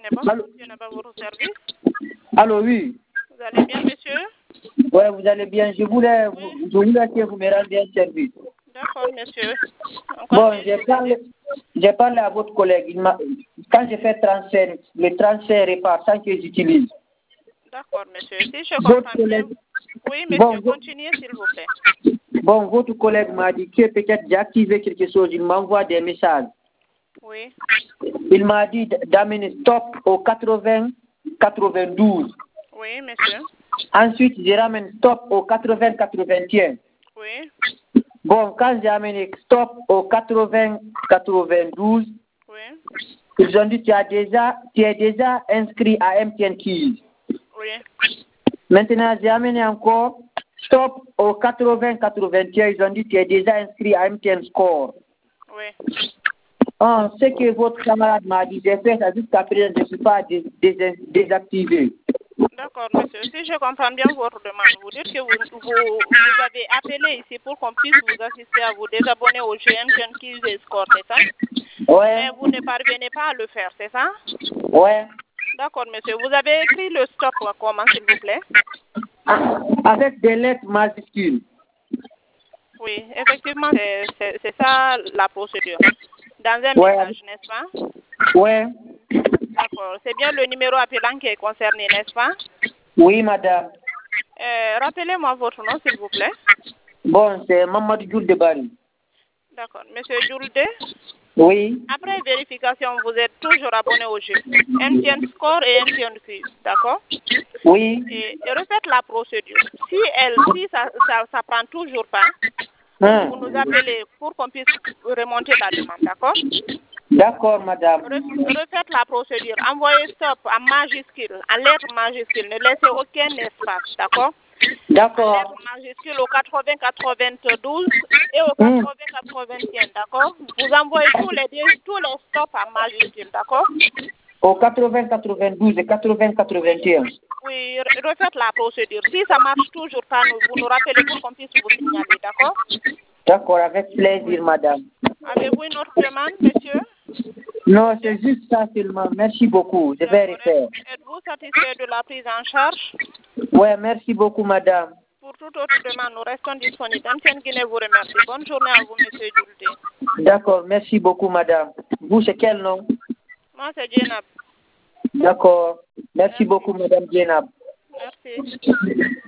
C'est bon, monsieur n'a pas votre service. Allô, oui. Vous allez bien, monsieur? Oui, vous allez bien. Je voulais que vous me rendiez un service. D'accord, monsieur. Bon, j'ai parlé à votre collègue. Quand je fais transfert, le transfert est par sans que j'utilise. D'accord, monsieur. Si je comprends bien. Oui, monsieur, continuez, s'il vous plaît. Bon, votre collègue m'a dit que peut-être j'ai activé quelque chose. Il m'envoie des messages. Oui. Il m'a dit d'amener stop au 80-92. Oui, monsieur. Ensuite, je ramène stop au 80-81. Oui. Bon, quand j'ai amené stop au 80-92, oui. Ils ont dit tu es déjà inscrit à MTN Keys. Oui. Maintenant, j'ai amené encore stop au 80-81. Ils ont dit tu es déjà inscrit à MTN Score. Oui. Ce que votre camarade m'a dit, j'ai fait ça jusqu'à présent, je ne suis pas désactivé. D'accord, monsieur. Si je comprends bien votre demande, vous dites que vous avez appelé ici pour qu'on puisse vous assister à vous désabonner au jeu MTN Keys et Score, c'est ça? Ouais. Mais vous ne parvenez pas à le faire, c'est ça? Ouais. D'accord, monsieur. Vous avez écrit le stop comment, s'il vous plaît? Avec des lettres majuscules. Oui, effectivement, c'est ça la procédure. Dans un message, n'est-ce pas? Ouais. D'accord. C'est bien le numéro appelant qui est concerné, n'est-ce pas? Oui, madame. Rappelez-moi votre nom, s'il vous plaît. Bon, c'est Mamadou Djoul de Bari. D'accord. Monsieur Djoulde? Oui. Après vérification, vous êtes toujours abonné au jeu. MTN Score et MTN Quiz, d'accord? Oui. Et refaites la procédure. Si ça prend toujours pas, vous nous appelez pour qu'on puisse remonter la demande, d'accord? D'accord, madame. Refaites la procédure. Envoyez stop en majuscule, en lettres majuscules. Ne laissez aucun espace, d'accord? D'accord. En lettres majuscules au 80-92 et au 80-81, d'accord? Vous envoyez tous les stops en majuscule, d'accord? Au 80-92 et 80-81. Oui, refaites la procédure. Si ça marche toujours pas, vous nous rappelez pour qu'on puisse vous signaler, d'accord? D'accord, avec plaisir, madame. Avez-vous une autre demande, monsieur? Non, c'est juste ça seulement. Merci beaucoup. Je vais refaire. Êtes-vous satisfait de la prise en charge? Oui, merci beaucoup, madame. Pour toute autre demande, nous restons disponibles. MTN Guinée vous remercie. Bonne journée à vous, monsieur Djoulde. D'accord, merci beaucoup, madame. Vous, c'est quel nom? Moi, c'est Jenab. D'accord. Merci beaucoup, madame Jenab. Merci.